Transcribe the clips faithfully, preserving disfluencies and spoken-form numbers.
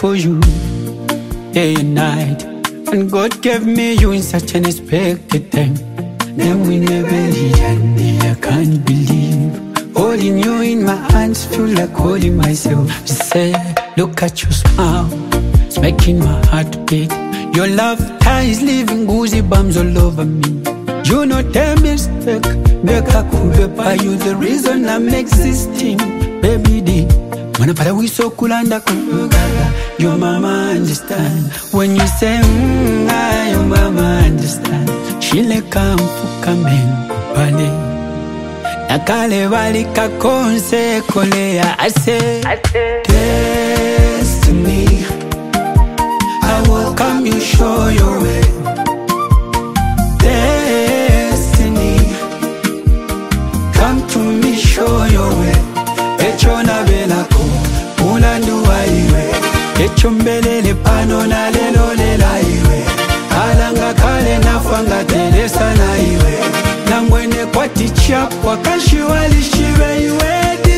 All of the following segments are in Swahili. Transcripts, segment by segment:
for you day and night, and God gave me you in such an unexpected time. Then we never leave, I can't believe. Holding you in my hands feel like holding myself. Say, look at your smile, it's making my heart beat. Your love is leaving goosebumps all over me. You know the mistake, make I could by you the reason I'm existing. Baby D, when I we so cool and I could your mama understand. When you say, mm, ah, your mama understand. She le kampu kamen vale nakale vali kakonse kolea. I say, I say destiny, I will come you show your way. Destiny, come to me show your way. Echona belako unanduwa iwe, echombelele pano na lelo lela iwe. Alanga kale nafanga telesa na iwe, na mwene kwa tichap wakashi walishive iwe.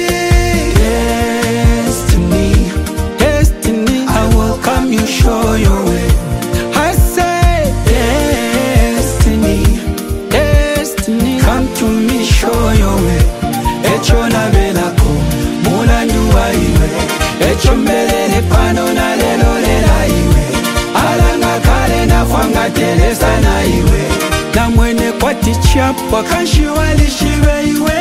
Destiny, destiny, I will come you show your way. I say destiny, destiny, come to me show your way. Echona belako mulanduwa iwe, echombelele pano na lelo lela iwe. Alanga kale nafanga telesa na iwe, na mwene kwa tichap wakashi walishive iwe.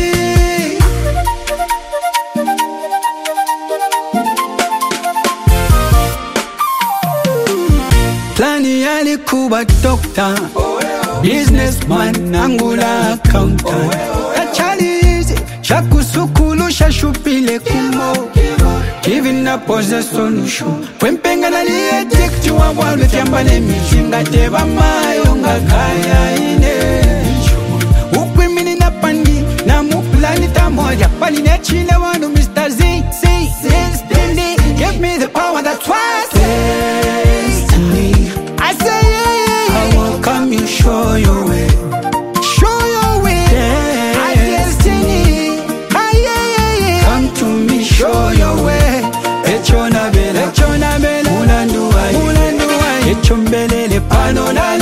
Plani yalikuwa doctor, businessman, angula accountant. Tachalizi, shakusukulu shashupile kumo, giving up was a solution. Kwempenga na liye tektiwa walu tiambale mishinga teba mayo nga kaya ine. Ukwimini na pandi, na muplani tamoja, pali nechile wanu Mister Z, Z, Destiny, give me the power that's why Destiny, I say yeah, I will come you show your way. Show your way. Destiny, ah yeah yeah yeah, come to me show your way. Echona bela, echona bela, ulanduwa, ulanduwa, echombelele pano na